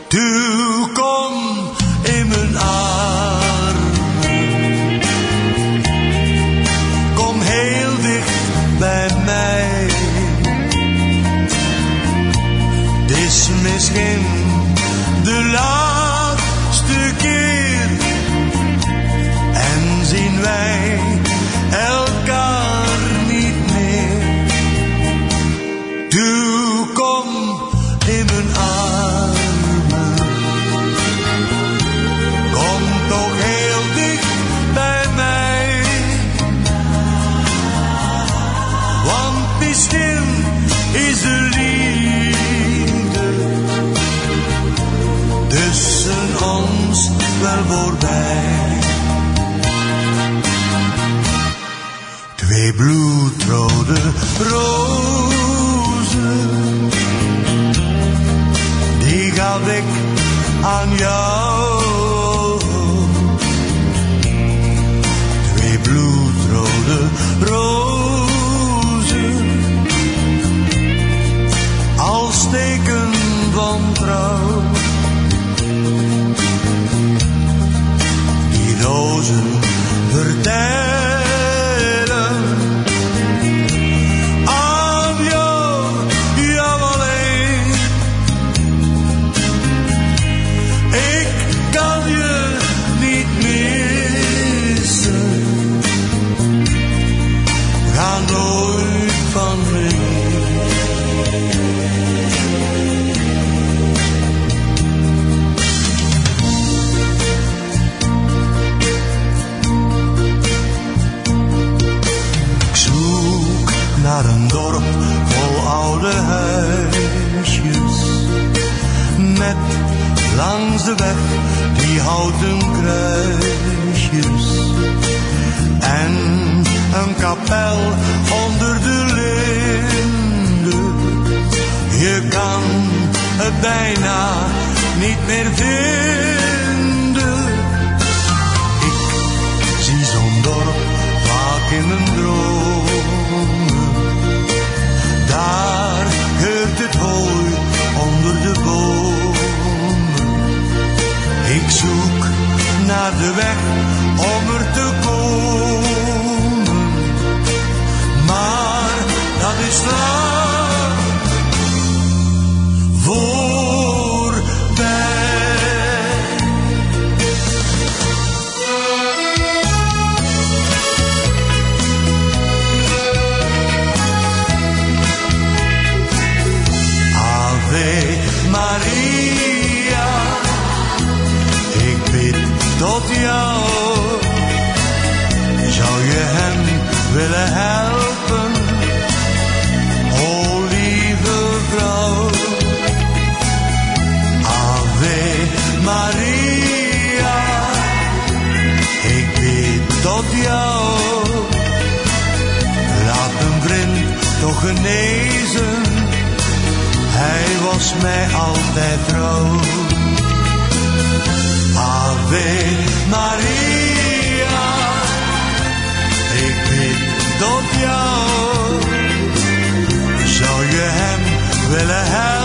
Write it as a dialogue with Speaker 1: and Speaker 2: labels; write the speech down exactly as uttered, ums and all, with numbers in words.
Speaker 1: Toe kom in mijn armen, kom heel dicht bij mij. Het is misschien de laatste keer en zien wij elkaar niet meer. Toe kom in mijn armen, kom toch heel dicht bij mij, want misschien is de liefde tussen ons wel voorbij. Twee bloedrode rozen, die gaf ik aan jou. Twee bloedrode rozen, als teken van trouw. Die rozen vertellen naar een dorp vol oude huisjes, met langs de weg die houten kruisjes en een kapel onder de linden. Je kan het bijna niet meer vinden. Ik zie zo'n dorp vaak in mijn dromen. Daar geurt het hooi onder de bomen. Ik zoek naar de weg om er te komen, maar dat is lang voorbij. Maria, ik bid tot jou. Zou je hem willen helpen, o lieve vrouw? Ave Maria, ik bid tot jou. Laat een vriend toch genezen, hij was mij altijd trouw. Ave Maria, ik bid tot jou. Zou je hem willen hebben?